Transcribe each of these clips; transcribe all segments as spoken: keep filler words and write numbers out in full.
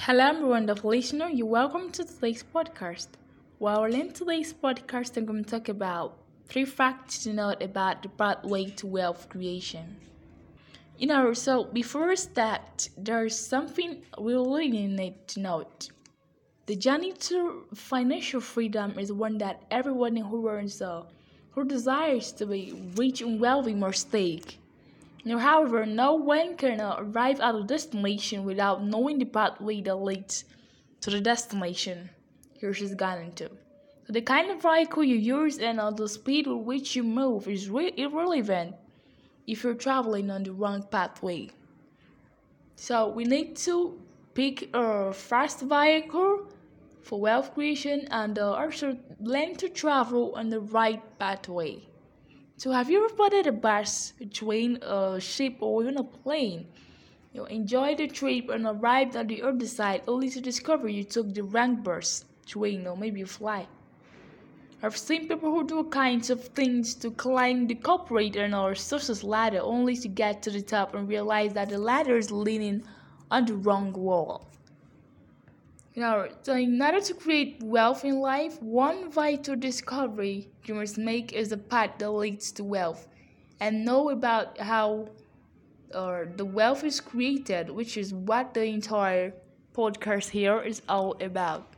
Hello, everyone, the listener. You're welcome to today's podcast. Well, in today's podcast, I'm going to talk about three facts to note about the pathway to wealth creation. You know, so before we start, there's something we really need to note. The journey to financial freedom is one that everyone who wants, uh, who desires to be rich and wealthy must take. Now, however, no one can uh, arrive at a destination without knowing the pathway that leads to the destination here she's gotten to. So the kind of vehicle you use and uh, the speed with which you move is re- irrelevant if you're traveling on the wrong pathway. So we need to pick a fast vehicle for wealth creation and uh, also learn to travel on the right pathway. So have you ever boarded a bus, a train, a ship, or even a plane? You enjoyed the trip and arrived at the other side only to discover you took the wrong bus, train, or maybe a flight. I've seen people who do all kinds of things to climb the corporate and or success ladder only to get to the top and realize that the ladder is leaning on the wrong wall. You know, so in order to create wealth in life, one vital discovery you must make is the path that leads to wealth, and know about how uh, the wealth is created, which is what the entire podcast here is all about.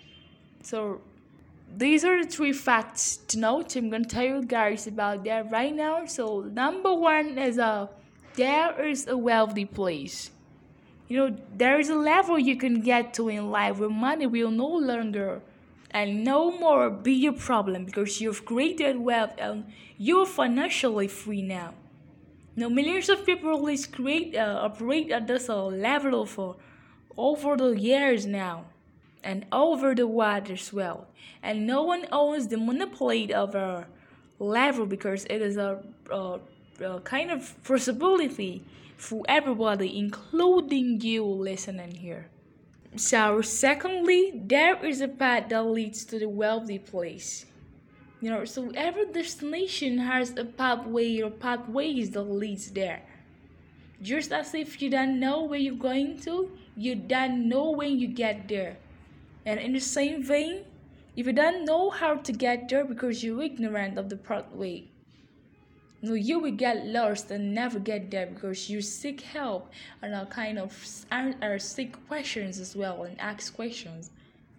So these are the three facts to note. I'm gonna tell you guys about that right now. So number one is uh, there is a wealthy place. You know, there is a level you can get to in life where money will no longer and no more be a problem because you've created wealth and you're financially free now. Now, millions of people always create, uh, operate at this uh, level for over the years now and over the world as well. And no one owns the monopoly of a level because it is a, a, a kind of possibility for everybody, including you listening here. So, secondly, there is a path that leads to the wealthy place. You know, so every destination has a pathway or pathways that leads there. Just as if you don't know where you're going to, you don't know when you get there. And in the same vein, if you don't know how to get there because you're ignorant of the pathway, no, you will get lost and never get there because you seek help and are kind of or seek questions as well and ask questions.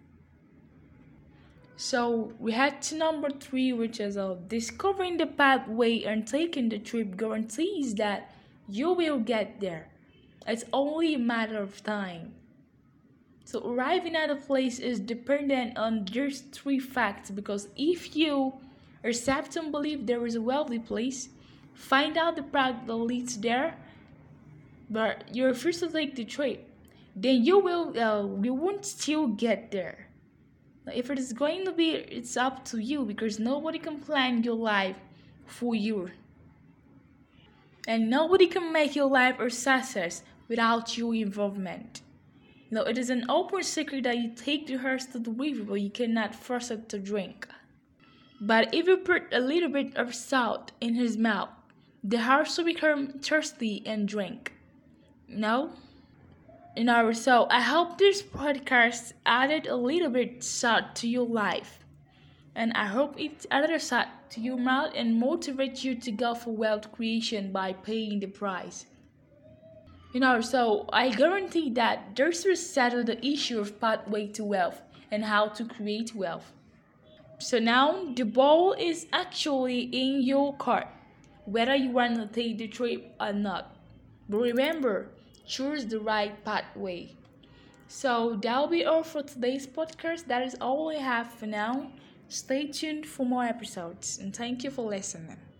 So we had to number three, which is uh, discovering the pathway and taking the trip guarantees that you will get there. It's only a matter of time. So arriving at a place is dependent on just three facts because if you accept and believe there is a wealthy place, find out the path that leads there, but you refuse to take the trip, then you will uh, you won't still get there. If it is going to be, it's up to you because nobody can plan your life for you. And nobody can make your life a success without your involvement. You know, it is an open secret that you take the horse to the river, but you cannot force it to drink. But if you put a little bit of salt in his mouth, the horse will become thirsty and drink. No? You know, so I hope this podcast added a little bit salt to your life. And I hope it added a salt to your mouth and motivates you to go for wealth creation by paying the price. You know, so I guarantee that this will settle the issue of pathway to wealth and how to create wealth. So now the ball is actually in your court, whether you want to take the trip or not. But remember, choose the right pathway. So that'll be all for today's podcast. That is all I have for now. Stay tuned for more episodes and thank you for listening.